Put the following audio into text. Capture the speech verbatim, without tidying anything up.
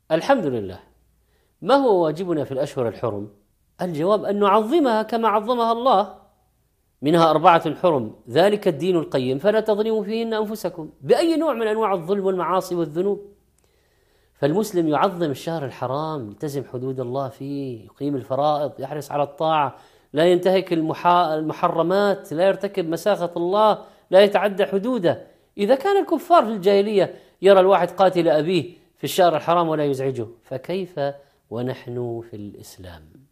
الحمد لله. ما هو واجبنا في الأشهر الحرم؟ الجواب أن نعظمها كما عظمها الله. منها أربعة حرم، ذلك الدين القيم، فلا تظلموا فيهن أنفسكم، بأي نوع من أنواع الظلم والمعاصي والذنوب. فالمسلم يعظم الشهر الحرام، يلتزم حدود الله فيه، يقيم الفرائض، يحرص على الطاعة، لا ينتهك المحرمات، لا يرتكب مساخط الله، لا يتعدى حدوده. إذا كان الكفار في الجاهلية يرى الواحد قاتل أبيه في الشهر الحرام ولا يزعجه، فكيف ونحن في الإسلام؟